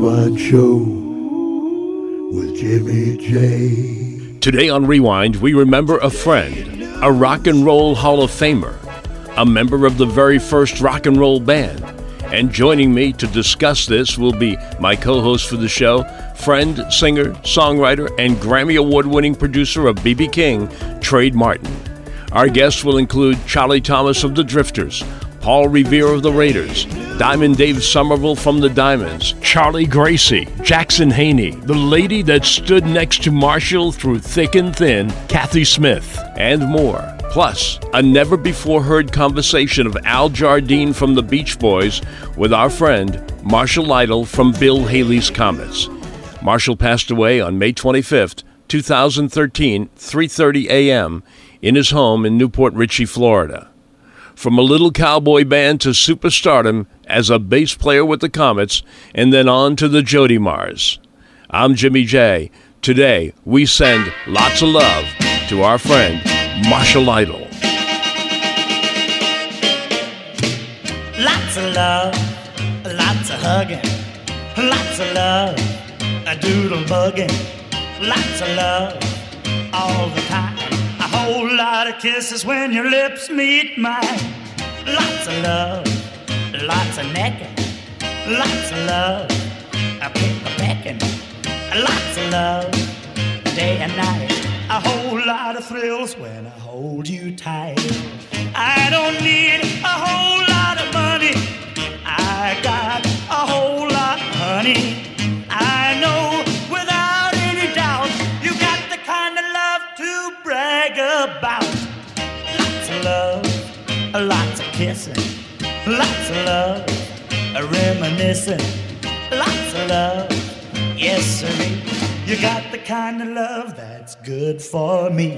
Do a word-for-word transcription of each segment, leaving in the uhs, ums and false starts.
Rewind Show with Jimmy J. Today on Rewind, we remember a friend, a rock and roll Hall of Famer, a member of the very first rock and roll band. And joining me to discuss this will be my co-host for the show, friend, singer, songwriter, and Grammy Award-winning producer of B B King, Trade Martin. Our guests will include Charlie Thomas of the Drifters, Paul Revere of the Raiders, Diamond Dave Somerville from the Diamonds, Charlie Gracie, Jackson Haney, the lady that stood next to Marshall through thick and thin, Kathy Smith, and more. Plus, a never-before-heard conversation of Al Jardine from the Beach Boys with our friend, Marshall Lytle from Bill Haley's Comets. Marshall passed away on May twenty-fifth, two thousand thirteen, three thirty a.m. in his home in Newport Richey, Florida. From a little cowboy band to superstardom as a bass player with the Comets, and then on to the Jody Mars. I'm Jimmy J. Today, we send lots of love to our friend, Marshall Lytle. Lots of love, lots of hugging, lots of love, a doodle bugging, lots of love all the time. A whole lot of kisses when your lips meet mine. Lots of love, lots of necking, lots of love, a pick a pecking, lots of love, day and night. A whole lot of thrills when I hold you tight. I don't need a whole lot of money. I got a whole lot of honey. I know without any doubt you got the kind of love to brag about. Lots of love, lots of kissing, lots of love, a reminiscing, lots of love, yes sir. You got the kind of love that's good for me.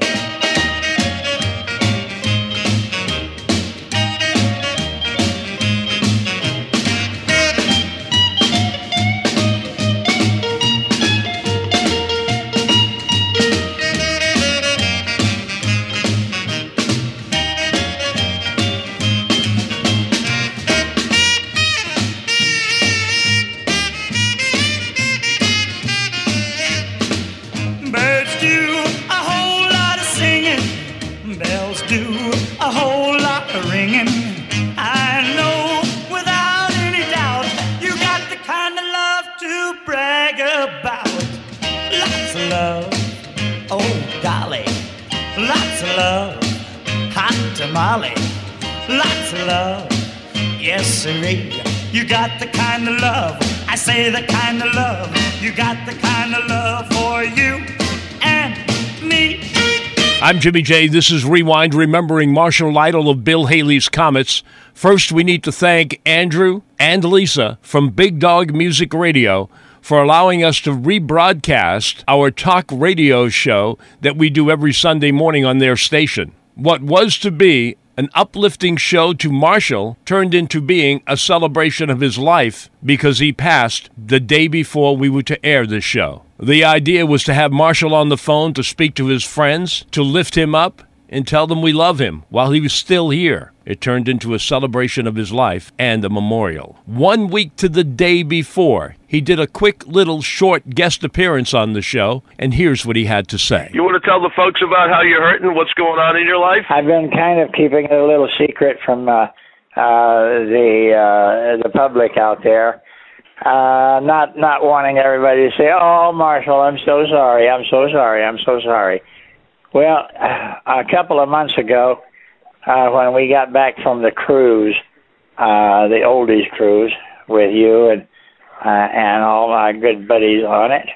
Molly, lots of love, yes sirree. You got the kind of love, I say the kind of love. You got the kind of love for you and me. I'm Jimmy J. This is Rewind, remembering Marshall Lytle of Bill Haley's Comets. First, we need to thank Andrew and Lisa from Big Dog Music Radio for allowing us to rebroadcast our talk radio show that we do every Sunday morning on their station. What was to be an uplifting show to Marshall turned into being a celebration of his life because he passed the day before we were to air this show. The idea was to have Marshall on the phone to speak to his friends, to lift him up, and tell them we love him while he was still here. It turned into a celebration of his life and a memorial. One week to the day before, he did a quick little short guest appearance on the show, and here's what he had to say. You want to tell the folks about how you're hurting, what's going on in your life? I've been kind of keeping it a little secret from uh, uh, the uh, the public out there. Uh, not not wanting everybody to say, "Oh, Marshall, I'm so sorry, I'm so sorry, I'm so sorry." Well, a couple of months ago, uh, when we got back from the cruise, uh, the oldies cruise, with you and uh, and all my good buddies on it,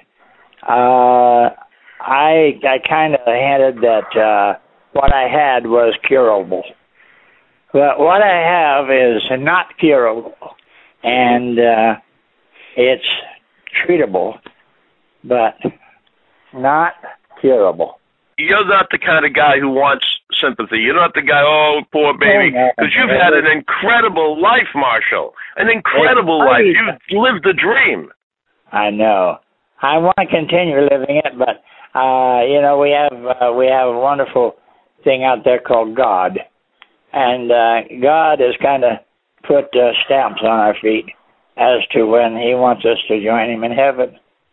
uh, I I kind of hinted that uh, what I had was curable. But what I have is not curable, and uh, it's treatable, but not curable. You're not the kind of guy who wants sympathy. You're not the guy, oh, poor baby, because you've had an incredible life, Marshall. An incredible life. You've lived the dream. I know. I want to continue living it, but uh, you know, we have uh, we have a wonderful thing out there called God, and uh, God has kind of put uh, stamps on our feet, as to when he wants us to join him in heaven.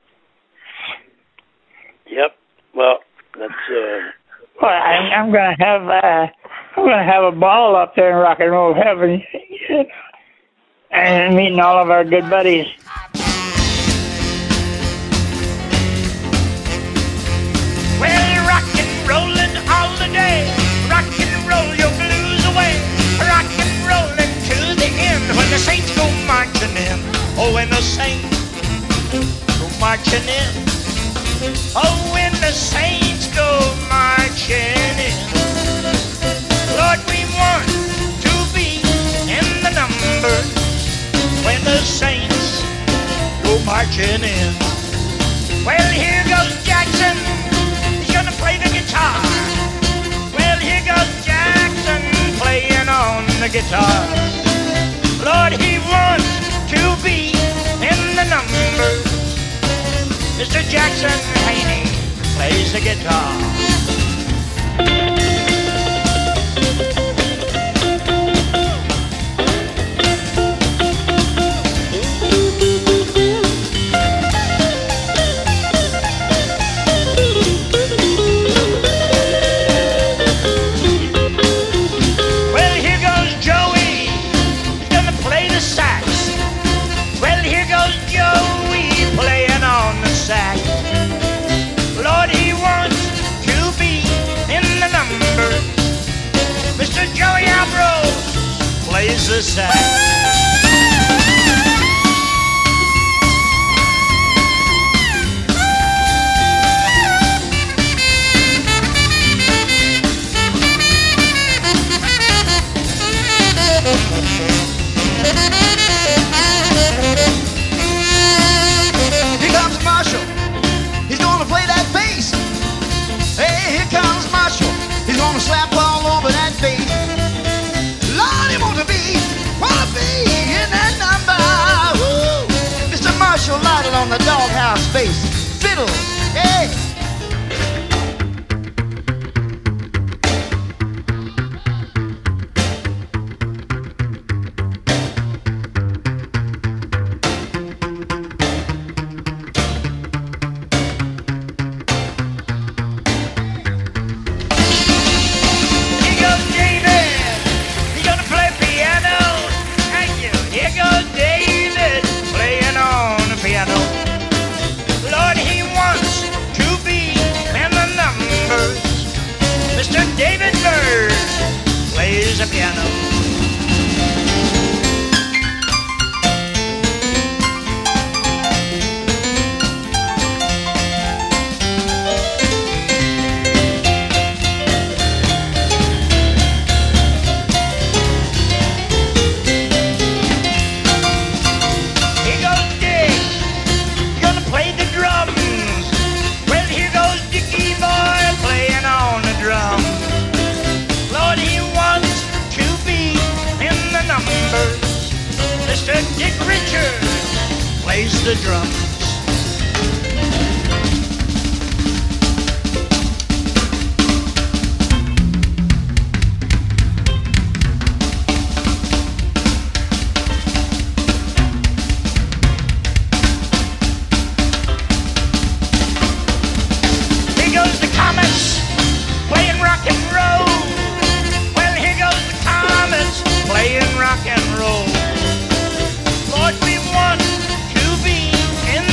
Yep. Well, that's. Uh... Well, I'm, I'm gonna have uh, I'm gonna have a ball up there in rock and roll heaven, you know, and meeting all of our good buddies. Well, you're rock and rolling all the day. Rock and roll your blues away. Rock and rolling to the end when the saints go marching in. Oh, when the saints go marching in. Oh, when the saints go marching in. Lord, we want to be in the number when the saints go marching in. Well, here goes Jackson. He's gonna play the guitar. Well, here goes Jackson playing on the guitar. Lord, he wants to be in the number. Mister Jackson Haney plays the guitar. Well, here goes Joey. He's gonna play the sax. Well, here goes Joey playing on the sax. Lord, he wants to be in the number. Mister Joey Ambrose plays the sax. Here comes Marshall. He's gonna play that bass. Hey, here comes Marshall. He's gonna slap all over that bass. Lord, he want to be, wanna be in that number. Woo! Mister Marshall lighted on the doghouse bass. Fiddle, hey. Here goes David. He's gonna play piano. Thank you. Here goes David playing on the piano. Lord, he wants to be in the numbers. Mister David Bird plays the piano. Here goes Dick. He's gonna play the drums. Well, here goes Dickie Boy playing on the drums. Lord, he wants to be in the numbers. Mister Dick Richards plays the drums. Here goes the Comets playing rock and roll. Well, here goes the Comets playing rock and roll. Lord, we want to be in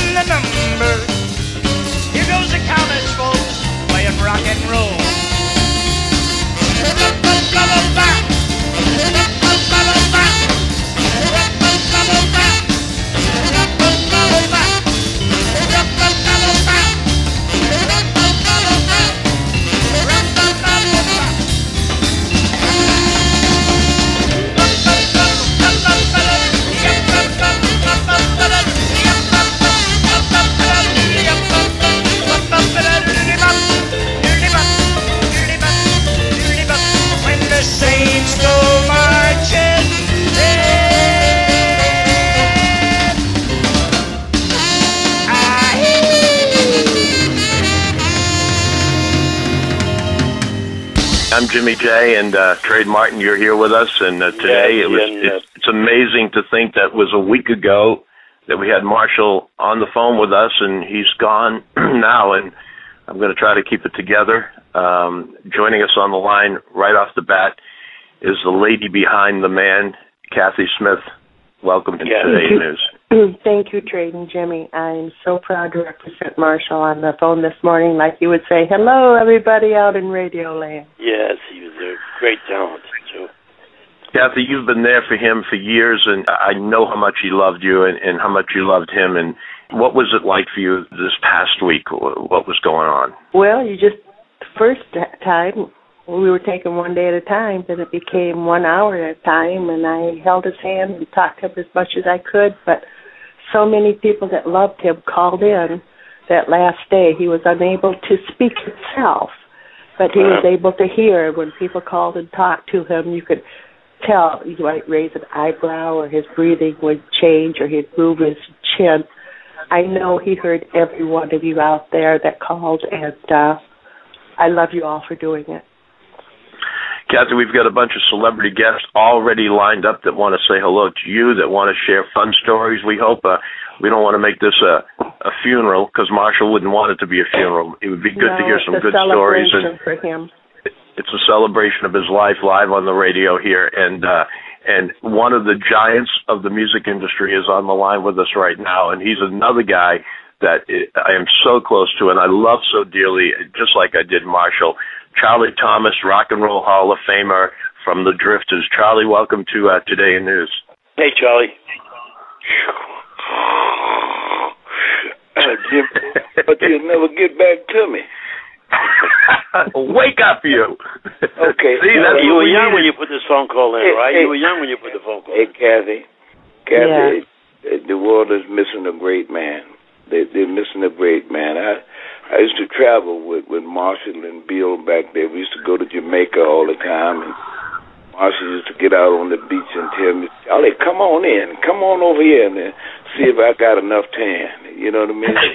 I'm Jimmy J, and uh, Trade Martin, you're here with us, and uh, today yeah, it was. and, uh, it's, it's amazing to think that was a week ago that we had Marshall on the phone with us, and he's gone now, and I'm going to try to keep it together. Um, joining us on the line right off the bat is the lady behind the man, Kathy Smith. Welcome to Yeah. Today News. Thank you, Trade and Jimmy. I'm so proud to represent Marshall on the phone this morning, like you would say, hello, everybody out in Radio Land. Yes, he was a great talent, too. Kathy, you've been there for him for years, and I know how much he loved you and, and how much you loved him. And what was it like for you this past week? What was going on? Well, you just, the first time, we were taking one day at a time, then it became one hour at a time, and I held his hand and talked to him as much as I could, but so many people that loved him called in that last day. He was unable to speak himself, but he was able to hear. When people called and talked to him, you could tell. He might raise an eyebrow, or his breathing would change, or he'd move his chin. I know he heard every one of you out there that called, and uh, I love you all for doing it. Kathy, we've got a bunch of celebrity guests already lined up that want to say hello to you, that want to share fun stories. We hope uh, we don't want to make this a, a funeral, because Marshall wouldn't want it to be a funeral. It would be good no, to hear some it's a good stories. celebration And for him. it's a celebration of his life live on the radio here. And uh, and one of the giants of the music industry is on the line with us right now, and he's another guy that I am so close to and I love so dearly, just like I did Marshall. Charlie Thomas, Rock and Roll Hall of Famer from the Drifters. Charlie, welcome to uh, Today in News. Hey, Charlie. Uh, Jim, but you'll never get back to me. Wake up, you. Okay. See, that's you what were we young needed. when you put this phone call in, Hey, right? hey. You were young when you put the phone call Hey, in. Kathy. Kathy, Yeah. the world is missing a great man. They, they're missing a great man. I I used to travel with, with Marshall and Bill back there. We used to go to Jamaica all the time, and Marshall used to get out on the beach and tell me, Charlie, come on in. Come on over here and uh, see if I got enough tan. You know what I mean?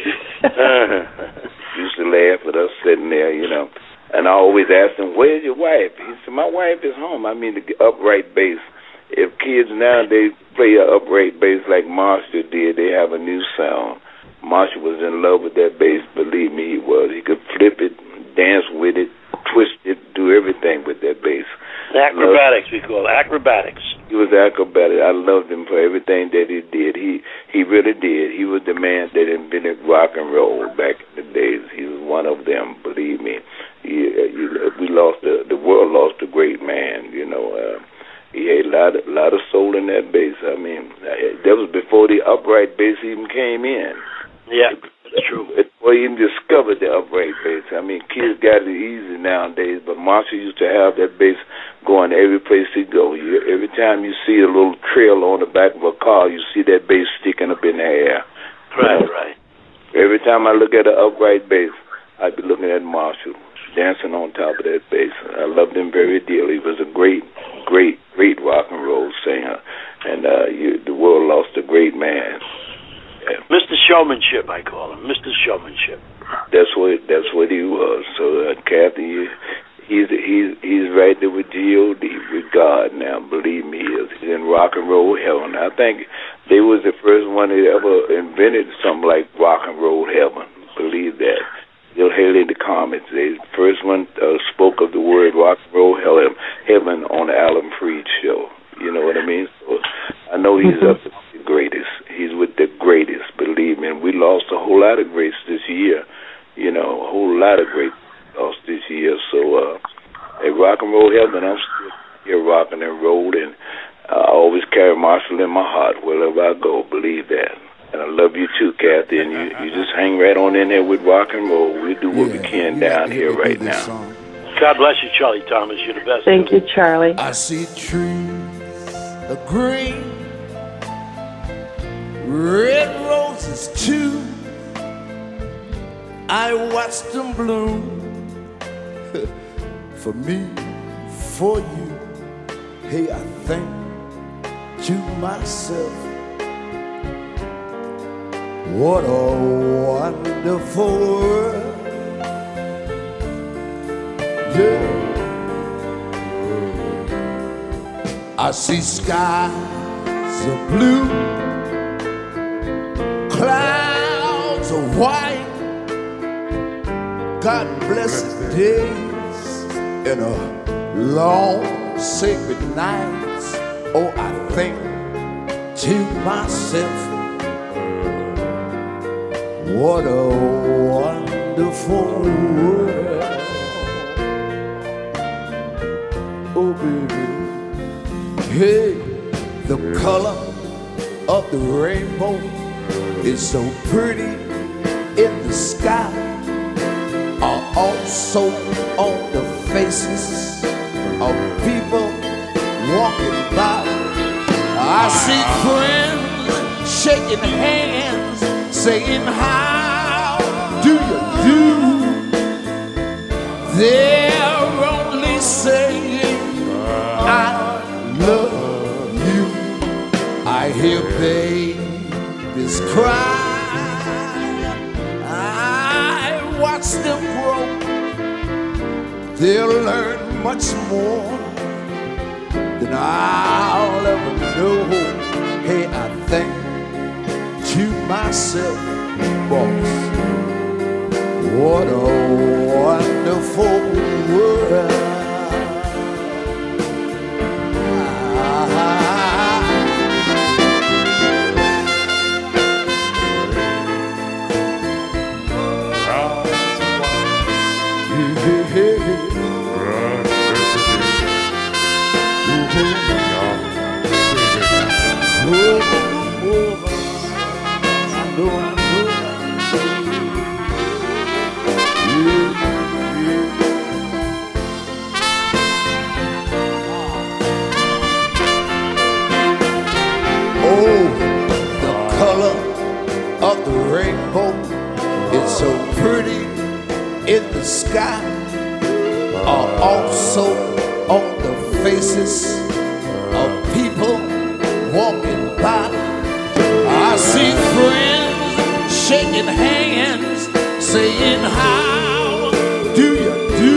Used to laugh at us sitting there, you know. And I always asked him, where's your wife? He said, my wife is home. I mean, the upright bass. If kids nowadays play an upright bass like Marshall did, they have a new sound. Marshall was in love with that bass. Believe me, he was. He could flip it, dance with it, twist it, do everything with that bass. Acrobatics, we call it. Acrobatics. He was acrobatic. I loved him for everything that he did. He he really did. He was the man that invented rock and roll back in the days. He was one of them. Believe me. He, uh, he, we lost the the world lost a great man. You know. Uh, He had a lot, of, lot of soul in that bass. I mean, that was before the upright bass even came in. Yeah, that's true. Before he even discovered the upright bass. I mean, kids got it easy nowadays, but Marshall used to have that bass going every place he go. You, every time you see a little trail on the back of a car, you see that bass sticking up in the air. Right, right. Every time I look at an upright bass, I'd be looking at Marshall dancing on top of that bass. I loved him very dearly. He was a great, great, great rock and roll singer, and uh, you, the world lost a great man. Yeah. Mister Showmanship, I call him. Mister Showmanship. That's what that's what he was. So, uh, Kathy, he's he's he's right there with G O D, with God now. Believe me, he's in rock and roll heaven. I think they was the first one that ever invented something like rock and roll heaven. Believe that. Bill Haley in the comments, the first one uh, spoke of the word rock and roll heaven on the Alan Freed show. You know what I mean? So I know he's up to the greatest. He's with the greatest, believe me. And we lost a whole lot of greats this year. You know, a whole lot of greats lost this year. So uh, at rock and roll heaven, I'm still here rocking and rolling. Uh, I always carry Marshall in my heart wherever I go. Believe that. And I love you too, Kathy, and you, you just hang right on in there with rock and roll. We do what yeah, we can down here right now. Song. God bless you, Charlie Thomas. You're the best. Thank you, Charlie. I see trees of green, red roses too. I watched them bloom for me, for you. Hey, I think to myself, what a wonderful world. Yeah, I see skies of blue, clouds of white, God blessed days and a long sacred nights. Oh, I think to myself, what a wonderful world. Oh, baby. Hey, the color of the rainbow is so pretty in the sky, are also on the faces of people walking by. I see friends shaking hands, saying, how do you do? They're only saying, I love you. I hear babies cry, I watch them grow. They'll learn much more than I'll ever know. Hey, I think to myself, boss, what a wonderful world. So pretty in the sky, are also on the faces of people walking by. I see friends shaking hands, saying, how do you do?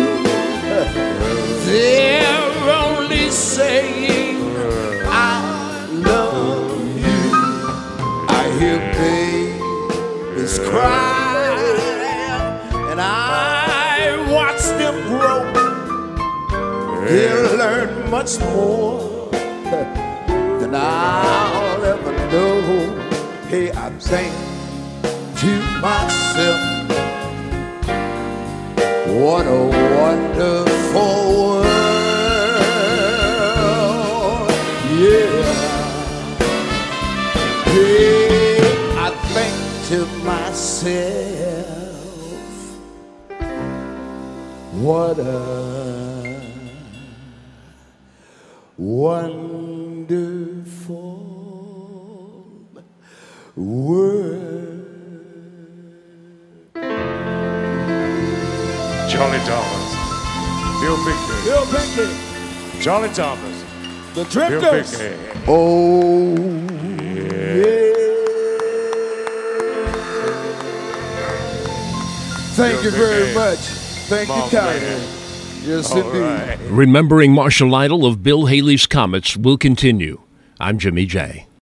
They're only saying, I love you. I hear babies cry, and I watch them grow. They'll learn much more than I'll ever know. Hey, I think to myself, what a wonderful world. Yeah. Hey, I think to myself, what a wonderful world. Charlie Thomas, Bill Pinkney, Bill Pinkney, Charlie Thomas, the Bill Drifters. Pinkney. Oh, yeah. Thank Bill you very Pinkney. much. Thank Mom you kindly. Lady. Yes, All indeed. right. Remembering Marshall Idol of Bill Haley's Comets will continue. I'm Jimmy J.